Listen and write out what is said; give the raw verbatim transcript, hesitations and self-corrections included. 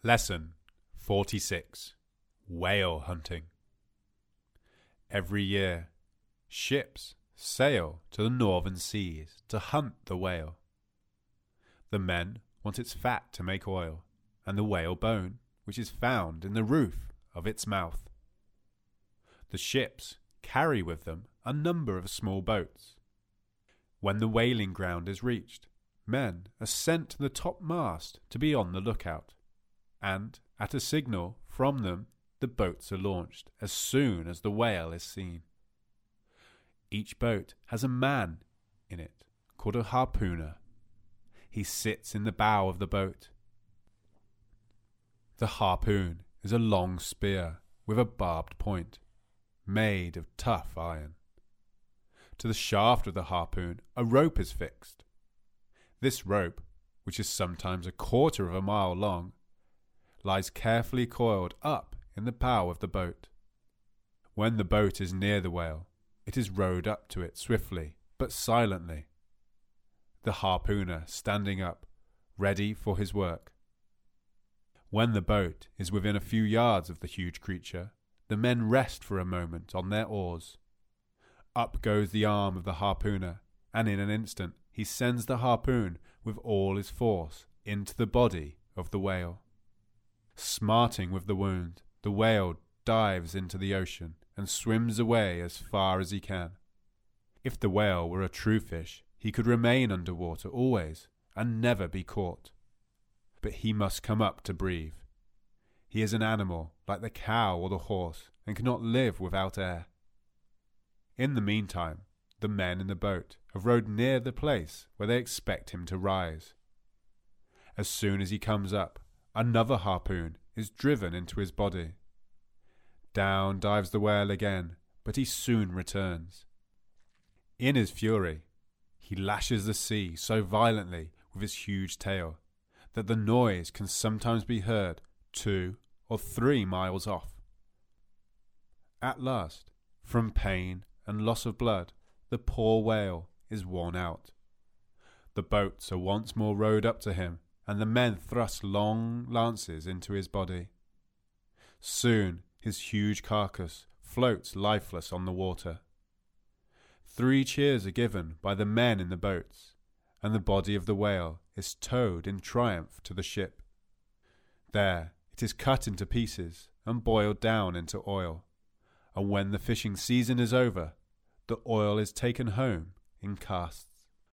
Lesson forty-six. Whale Hunting. Every year, ships sail to the northern seas to hunt the whale. The men want its fat to make oil, and the whale bone, which is found in the roof of its mouth. The ships carry with them a number of small boats. When the whaling ground is reached, men are sent to the top mast to be on the lookout, and at a signal from them, the boats are launched as soon as the whale is seen. Each boat has a man in it called a harpooner. He sits in the bow of the boat. The harpoon is a long spear with a barbed point, made of tough iron. To the shaft of the harpoon, a rope is fixed. This rope, which is sometimes a quarter of a mile long, lies carefully coiled up in the bow of the boat. When the boat is near the whale, it is rowed up to it swiftly but silently, the harpooner standing up, ready for his work. When the boat is within a few yards of the huge creature, the men rest for a moment on their oars. Up goes the arm of the harpooner, and in an instant he sends the harpoon with all his force into the body of the whale. Smarting with the wound, the whale dives into the ocean and swims away as far as he can. If the whale were a true fish, he could remain underwater always and never be caught. But he must come up to breathe. He is an animal like the cow or the horse and cannot live without air. In the meantime, the men in the boat have rowed near the place where they expect him to rise. As soon as he comes up, another harpoon is driven into his body. Down dives the whale again, but he soon returns. In his fury, he lashes the sea so violently with his huge tail that the noise can sometimes be heard two or three miles off. At last, from pain and loss of blood, the poor whale is worn out. The boats are once more rowed up to him, and the men thrust long lances into his body. Soon his huge carcass floats lifeless on the water. Three cheers are given by the men in the boats, and the body of the whale is towed in triumph to the ship. There it is cut into pieces and boiled down into oil, and when the fishing season is over, the oil is taken home in casks.